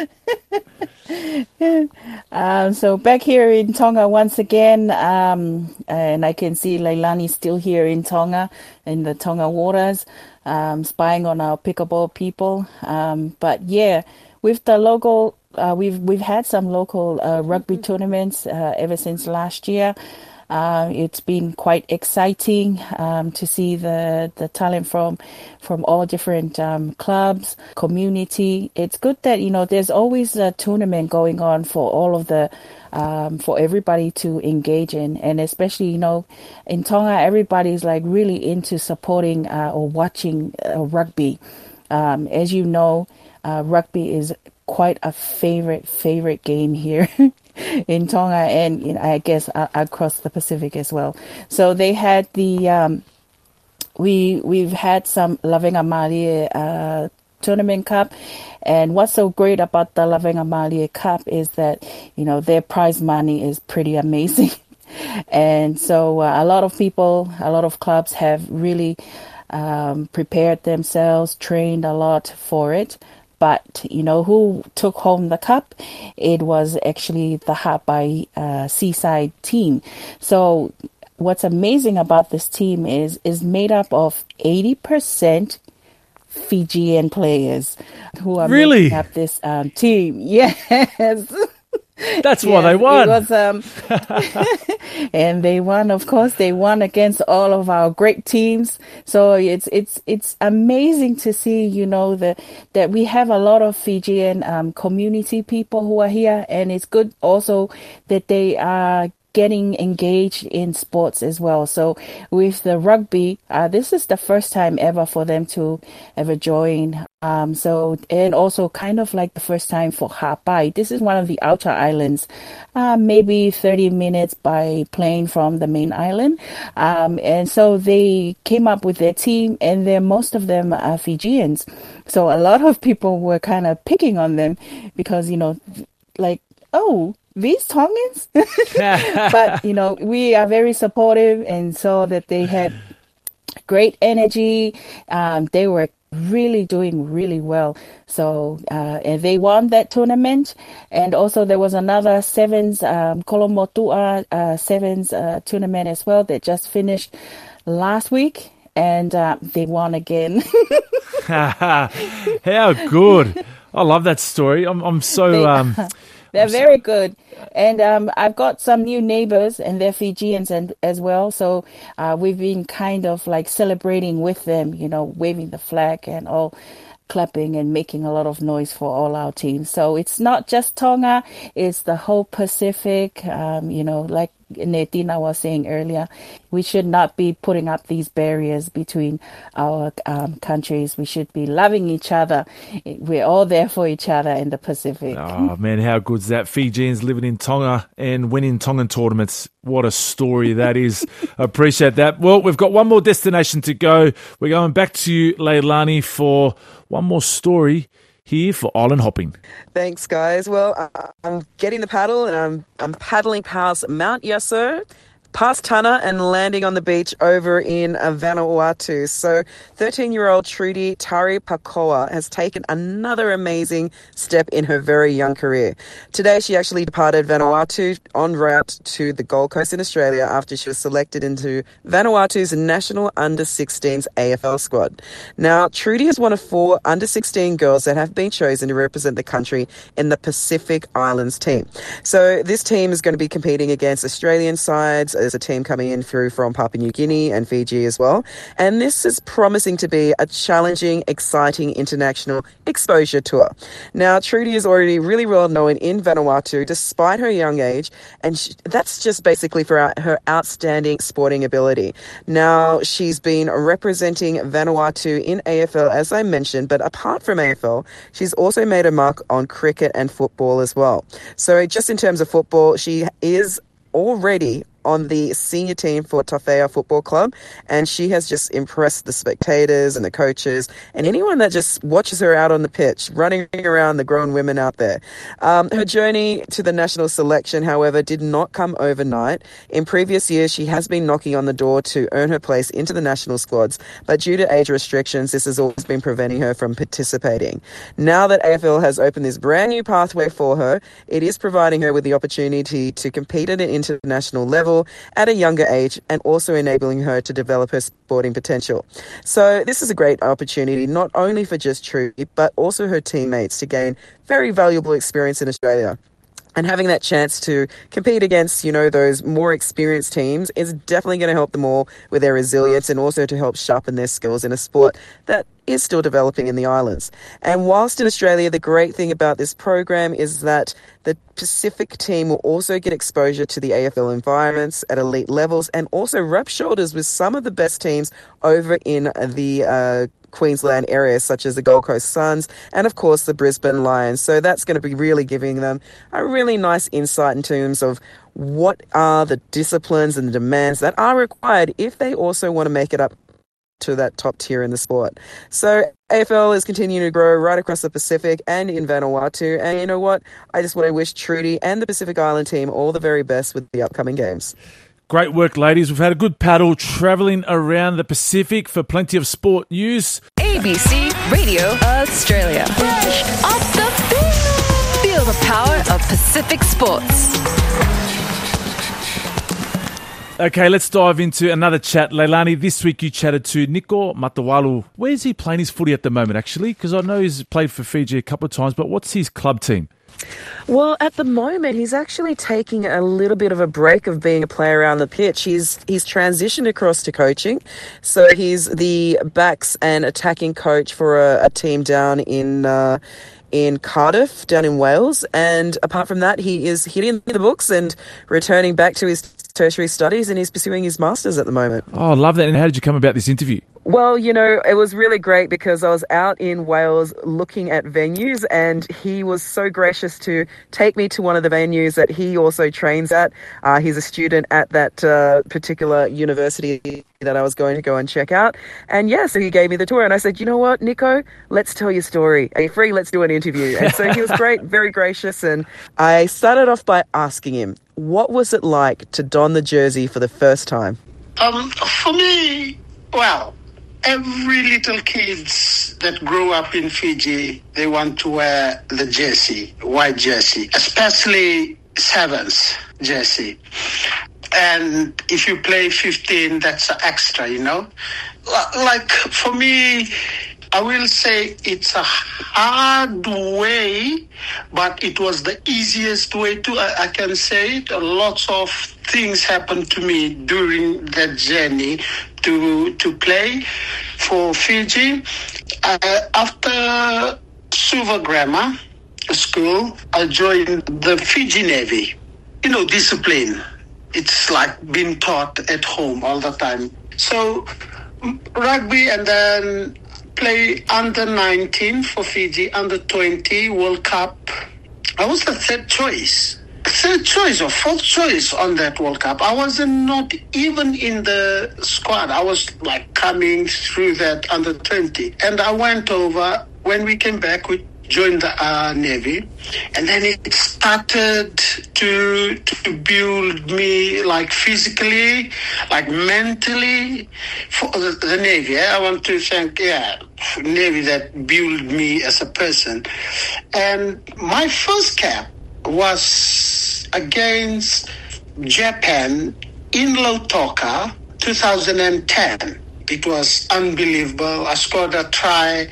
um, so back here in Tonga once again, um, and I can see Leilani still here in Tonga, in the Tonga waters, um, spying on our pickleball people. Um, but yeah, with the local, uh, we've we've had some local uh, rugby tournaments uh, ever since last year. Uh, it's been quite exciting um, to see the, the talent from from all different um, clubs, community. It's good that, you know, there's always a tournament going on for all of the, um, for everybody to engage in. And especially, you know, in Tonga, everybody's like really into supporting uh, or watching uh, rugby. Um, as you know, uh, rugby is quite a favorite, favorite game here. in Tonga and, you know, I guess uh, across the Pacific as well. So they had the, um, we, we've had some Lavenga Malie uh, Tournament Cup. And what's so great about the Lavenga Malie Cup is that, you know, their prize money is pretty amazing. And so uh, a lot of people, a lot of clubs have really um, prepared themselves, trained a lot for it. But, you know, who took home the cup? It was actually the Hapai uh, Seaside team. So what's amazing about this team is is made up of eighty percent Fijian players who are really? making up this um, team. Yes. That's yes, why they won. It was, um, and they won, of course. They won against all of our great teams. So it's it's it's amazing to see, you know, the, that we have a lot of Fijian um, community people who are here. And it's good also that they are getting engaged in sports as well. So with the rugby, uh, this is the first time ever for them to ever join. Um, so, and also kind of like the first time for Hapai. This is one of the outer islands, uh, maybe thirty minutes by plane from the main island. Um, and so they came up with their team, and they're, most of them are Fijians. So a lot of people were kind of picking on them because, you know, like, oh, these Tongans? But, you know, we are very supportive and saw that they had great energy. Um, they were really doing really well. So, uh, and they won that tournament. And also there was another sevens, um, Kolomotua uh, sevens uh, tournament as well that just finished last week. And uh, they won again. How good. I love that story. I'm, I'm so... They, um, they're very good. And um, I've got some new neighbors, and they're Fijians and, as well. So uh, we've been kind of like celebrating with them, you know, waving the flag and all, clapping and making a lot of noise for all our teams. So it's not just Tonga, it's the whole Pacific, um, you know, like Netina was saying earlier, we should not be putting up these barriers between our um, countries. We should be loving each other. We're all there for each other in the Pacific. Oh, man, how good's that? Fijians living in Tonga and winning Tongan tournaments. What a story that is. I appreciate that. Well, we've got one more destination to go. We're going back to you, Leilani, for one more story here for island hopping. Thanks, guys. Well, uh, I'm getting the paddle and I'm I'm paddling past Mount Yaso, past Tana, and landing on the beach over in uh, Vanuatu. So thirteen-year-old Trudy Tari Pakoa has taken another amazing step in her very young career. Today, she actually departed Vanuatu en route to the Gold Coast in Australia after she was selected into Vanuatu's national under sixteens A F L squad. Now, Trudy is one of four under sixteen girls that have been chosen to represent the country in the Pacific Islands team. So this team is going to be competing against Australian sides. There's a team coming in through from Papua New Guinea and Fiji as well. And this is promising to be a challenging, exciting international exposure tour. Now, Trudy is already really well known in Vanuatu despite her young age, and she, that's just basically for our, her outstanding sporting ability. Now, she's been representing Vanuatu in A F L, as I mentioned, but apart from A F L, she's also made a mark on cricket and football as well. So just in terms of football, she is already on the senior team for Tawhea Football Club, and she has just impressed the spectators and the coaches and anyone that just watches her out on the pitch, running around the grown women out there. Um, her journey to the national selection, however, did not come overnight. In previous years, she has been knocking on the door to earn her place into the national squads, but due to age restrictions, this has always been preventing her from participating. Now that A F L has opened this brand new pathway for her, it is providing her with the opportunity to compete at an international level at a younger age, and also enabling her to develop her sporting potential. So this is a great opportunity, not only for just Trudy, but also her teammates to gain very valuable experience in Australia. And having that chance to compete against, you know, those more experienced teams is definitely going to help them all with their resilience, and also to help sharpen their skills in a sport that is still developing in the islands. And whilst in Australia, the great thing about this program is that the Pacific team will also get exposure to the A F L environments at elite levels, and also rub shoulders with some of the best teams over in the uh, Queensland areas, such as the Gold Coast Suns and, of course, the Brisbane Lions. So that's going to be really giving them a really nice insight in terms of what are the disciplines and the demands that are required if they also want to make it up to that top tier in the sport. So A F L is continuing to grow right across the Pacific and in Vanuatu. And you know what? I just want to wish Trudy and the Pacific Island team all the very best with the upcoming games. Great work, ladies. We've had a good paddle travelling around the Pacific. For plenty of sport news, A B C Radio Australia. Fresh off the field. Feel the power of Pacific sports. Okay, let's dive into another chat. Leilani, this week you chatted to Nico Matawalu. Where's he playing his footy at the moment, actually? Because I know he's played for Fiji a couple of times, but what's his club team? Well, at the moment, he's actually taking a little bit of a break of being a player around the pitch. He's he's transitioned across to coaching. So he's the backs and attacking coach for a, a team down in uh, in Cardiff, down in Wales. And apart from that, he is hitting the books and returning back to his tertiary studies, and he's pursuing his masters at the moment. Oh, I love that. And how did you come about this interview? Well, you know, it was really great because I was out in Wales looking at venues, and he was so gracious to take me to one of the venues that he also trains at. Uh, he's a student at that uh, particular university that I was going to go and check out. And yeah, so he gave me the tour, and I said, you know what, Nico, let's tell your story. Are you free? Let's do an interview. And so he was great, very gracious. And I started off by asking him, what was it like to don the jersey for the first time? Um, for me, well, every little kids that grow up in Fiji, they want to wear the jersey, white jersey, especially sevens jersey. And if you play fifteen, that's extra, you know. Like for me, I will say it's a hard way, but it was the easiest way to, I, I can say it. Lots of things happened to me during that journey to to play for Fiji. Uh, after Suva Grammar School, I joined the Fiji Navy. You know, discipline. it's like being taught at home all the time. So rugby, and then play under nineteen for Fiji, under twenty World Cup. I was the third choice. Third choice or fourth choice on that World Cup. I wasn't not even in the squad. I was like coming through that under twenty. And I went over. When we came back, we joined the uh, Navy. And then it started to to build me like physically, like mentally for the, the Navy. I want to thank, yeah, Navy that built me as a person. And my first cap was against Japan in Lautoka, two thousand ten. It was unbelievable. I scored a try,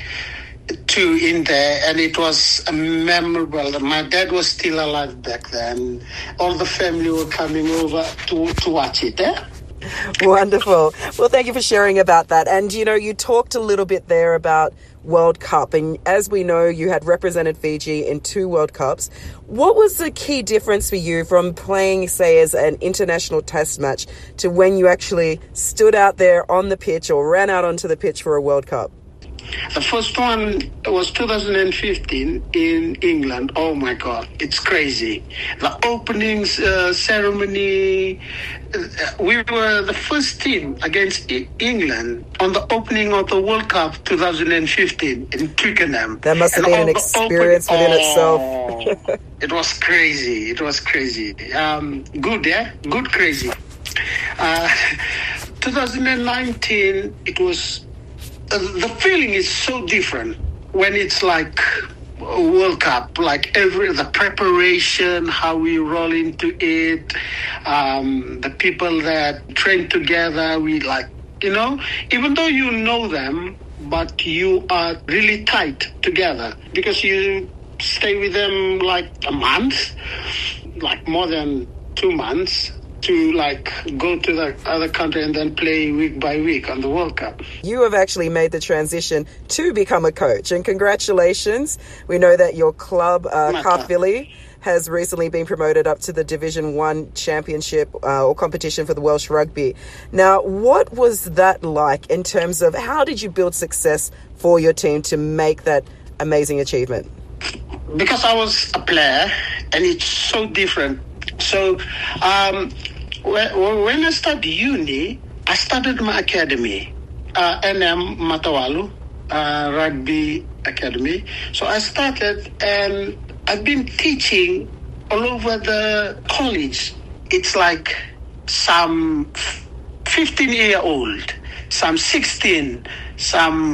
two in there, and it was memorable. My dad was still alive back then. All the family were coming over to, to watch it. Eh? Wonderful. Well, thank you for sharing about that. And, you know, you talked a little bit there about World Cup. And as we know, you had represented Fiji in two World Cups. What was the key difference for you from playing, say, as an international test match to when you actually stood out there on the pitch or ran out onto the pitch for a World Cup? The first one was two thousand fifteen in England. Oh my God, it's crazy. The openings uh, ceremony, uh, we were the first team against I- England on the opening of the World Cup twenty fifteen in Twickenham. That must have And been an experience open- within oh, itself. It was crazy. It was crazy. Um, good, yeah? Good, crazy. Uh, twenty nineteen, it was... Uh, the feeling is so different when it's like a World Cup, like every the preparation, how we roll into it, um, the people that train together, we like, you know, even though you know them, but you are really tight together because you stay with them like a month, like more than two months. To like go to the other country and then play week by week on the World Cup. You have actually made the transition to become a coach, and congratulations. We know that your club, uh, Caerphilly, has recently been promoted up to the Division One championship uh, or competition for the Welsh Rugby. Now, what was that like in terms of how did you build success for your team to make that amazing achievement? Because I was a player, and it's so different. So um, when I started uni, I started my academy, uh, N M Matawalu uh, Rugby Academy. So I started, and I've been teaching all over the college. It's like some fifteen-year-old, some sixteen, some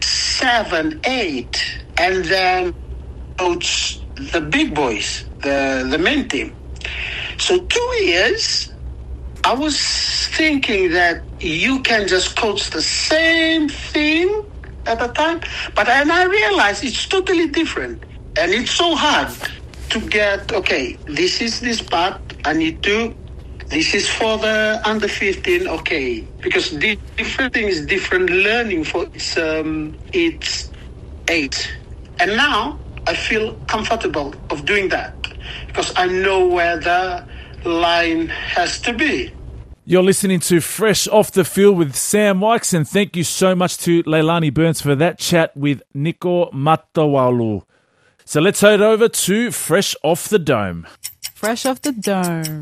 seven, eight, and then coach the big boys, the, the main team. So two years, I was thinking that you can just coach the same thing at a time. But then I realized it's totally different. And it's so hard to get, okay, this is this part I need to, this is for the under fifteen, okay. Because the different thing is different learning for its, um, its age. And now I feel comfortable of doing that because I know where the line has to be. You're listening to Fresh Off the Field with Sam Wykes, and thank you so much to Leilani Burns for that chat with Niko Matawalu. So let's head over to Fresh Off the Dome. Fresh Off the Dome.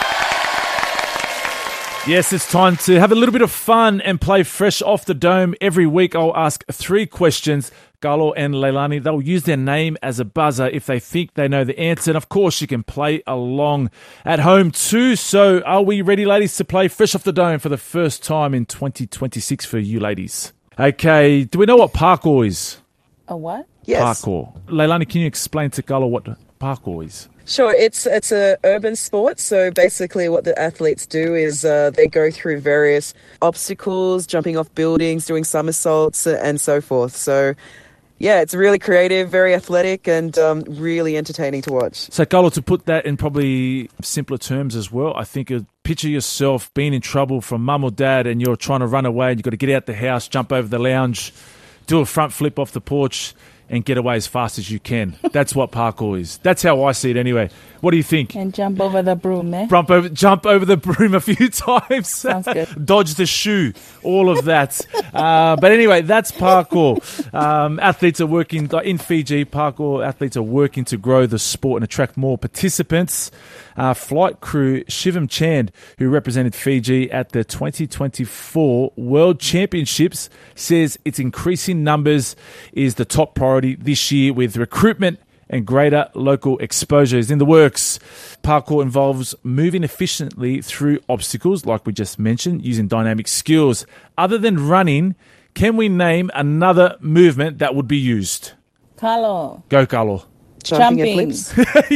Yes, it's time to have a little bit of fun and play Fresh Off the Dome. Every week I'll ask three questions. Galo and Leilani, they'll use their name as a buzzer if they think they know the answer. And of course, you can play along at home too. So are we ready, ladies, to play Fresh Off the Dome for the first time in twenty twenty-six for you ladies? Okay, do we know what parkour is? A what? Yes. Parkour. Leilani, can you explain to Galo what parkour is? Sure, it's it's a urban sport. So basically what the athletes do is uh, they go through various obstacles, jumping off buildings, doing somersaults and so forth. So yeah, it's really creative, very athletic, and um, really entertaining to watch. So, Carlo, to put that in probably simpler terms as well, I think uh, picture yourself being in trouble from mum or dad and you're trying to run away and you've got to get out the house, jump over the lounge, do a front flip off the porch and get away as fast as you can. That's what parkour is. That's how I see it anyway. What do you think? And jump over the broom, eh? Jump over, jump over the broom a few times. Sounds good. Dodge the shoe, all of that. uh, but anyway, that's parkour. Um, athletes are working in Fiji. Parkour athletes are working to grow the sport and attract more participants. Uh, flight crew Shivam Chand, who represented Fiji at the twenty twenty-four World Championships, says its increasing numbers is the top priority this year, with recruitment and greater local exposure is in the works. Parkour involves moving efficiently through obstacles, like we just mentioned, using dynamic skills. Other than running, can we name another movement that would be used? Carlo. Go, Carlo. Jumping. Jumping.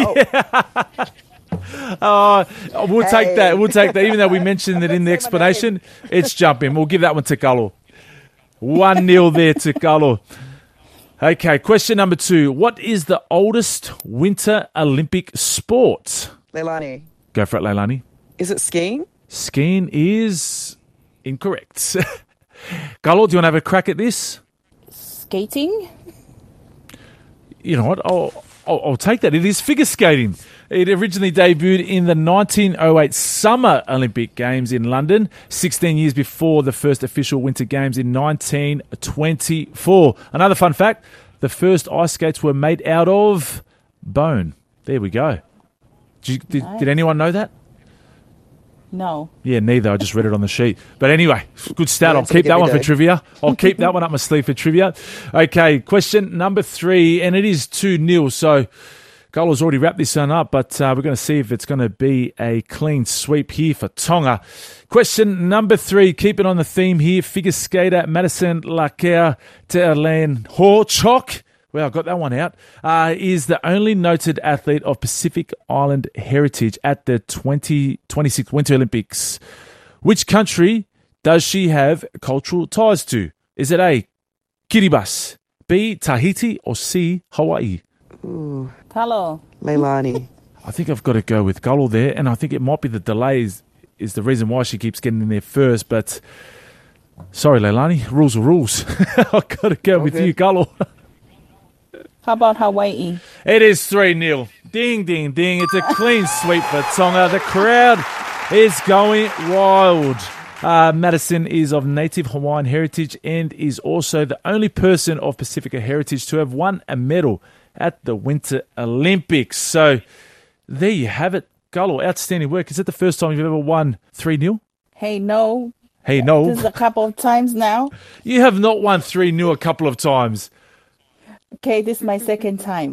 Uh, we'll Hey. take that. We'll take that. Even though we mentioned it in the explanation, it's jumping. We'll give that one to Carlo. one nil there to Carlo. Okay, question number two. What is the oldest Winter Olympic sport? Leilani, Go for it, Leilani. is it skiing? Skiing is incorrect. Carlo, do you want to have a crack at this? Skating. You know what? I'll, I'll, I'll take that. It is figure skating. It originally debuted in the nineteen oh eight Summer Olympic Games in London, sixteen years before the first official Winter Games in nineteen twenty-four. Another fun fact, the first ice skates were made out of bone. There we go. Did, you, did, Nice. did anyone know that? No. Yeah, neither. I just read it on the sheet. But anyway, good stat. Yeah, I'll that's what keep you that get one me for doing. trivia. I'll keep that one up my sleeve for trivia. Okay, question number three, and it is two nil. So Carlo's already wrapped this one up, but uh, we're going to see if it's going to be a clean sweep here for Tonga. Question number three, keeping on the theme here, figure skater Madison Lakea Te Alain Ho Chok. Well, I got that one out. Uh, is the only noted athlete of Pacific Island heritage at the twenty twenty-six Winter Olympics. Which country does she have cultural ties to? Is it A, Kiribati, B, Tahiti, or C, Hawaii? Ooh, Carlo. Leilani. I think I've got to go with Gullo there, and I think it might be the delays is the reason why she keeps getting in there first, but sorry, Leilani, rules are rules. I've got to go with Okay. you, Gullo. How about Hawaii? It is three nil. Ding, ding, ding. It's a clean sweep for Tonga. The crowd is going wild. Uh, Madison is of native Hawaiian heritage and is also the only person of Pacifica heritage to have won a medal at the Winter Olympics. So there you have it. Gullo, outstanding work. Is it the first time you've ever won three nil? Hey, no. Hey, no. This is a couple of times now. You have not won three nil a couple of times. Okay, this is my second time.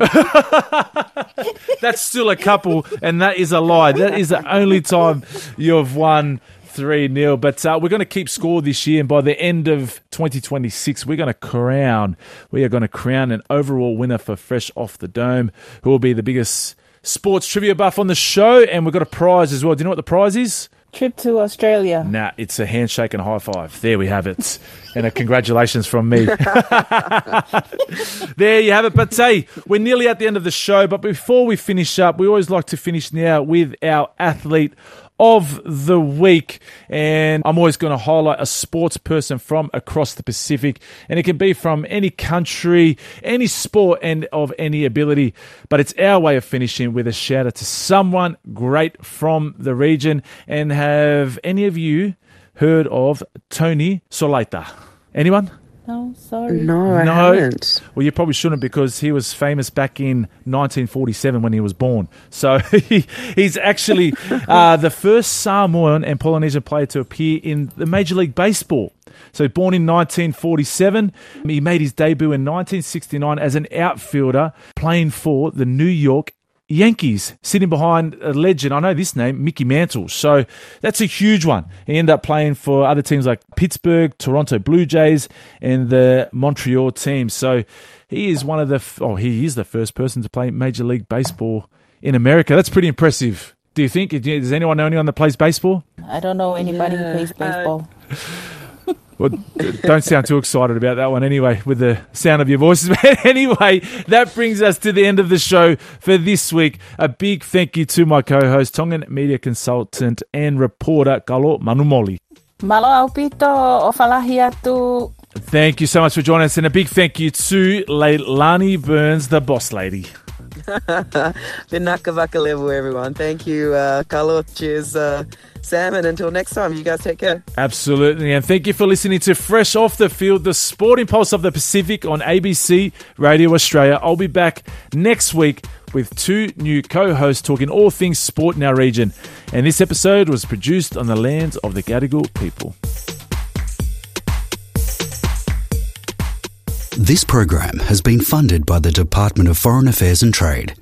That's still a couple, and that is a lie. That is the only time you've won three nil. But uh, we're going to keep score this year, and by the end of twenty twenty-six, we're going to crown, we are going to crown an overall winner for Fresh Off the Dome, who will be the biggest sports trivia buff on the show, and we've got a prize as well. Do you know what the prize is? Trip to Australia. Nah, it's a handshake and a high five. There we have it. And a congratulations from me. There you have it. But hey, we're nearly at the end of the show. But before we finish up, we always like to finish now with our athlete of the week. And I'm always going to highlight a sports person from across the Pacific. And it can be from any country, any sport, and of any ability. But it's our way of finishing with a shout out to someone great from the region. And have any of you heard of Tony Solaita? Anyone? No, sorry. No, I No. haven't. Well, you probably shouldn't, because he was famous back in nineteen forty-seven when he was born. So he, he's actually uh, the first Samoan and Polynesian player to appear in the Major League Baseball. So born in nineteen forty-seven, he made his debut in nineteen sixty-nine as an outfielder playing for the New York Yankees, sitting behind a legend, I know this name, Mickey Mantle. So that's a huge one. He ended up playing for other teams like Pittsburgh, Toronto Blue Jays, and the Montreal team. So he is one of the, oh, he is the first person to play Major League Baseball in America. That's pretty impressive. Do you think? Does anyone know anyone that plays baseball? I don't know anybody who plays baseball. Well, don't sound too excited about that one anyway, with the sound of your voices. But anyway, that brings us to the end of the show for this week. A big thank you to my co-host, Tongan media consultant and reporter, Gullo Manumoli. Malo aupito o falahi atu. Thank you so much for joining us, and a big thank you to Leilani Burns, the boss lady. Vinaka Vakalevu, everyone. Thank you, uh, Carlo. Cheers, uh, Sam. And until next time, you guys take care. Absolutely. And thank you for listening to Fresh Off the Field, the sporting pulse of the Pacific on A B C Radio Australia. I'll be back next week with two new co-hosts talking all things sport in our region. And this episode was produced on the lands of the Gadigal people. This program has been funded by the Department of Foreign Affairs and Trade.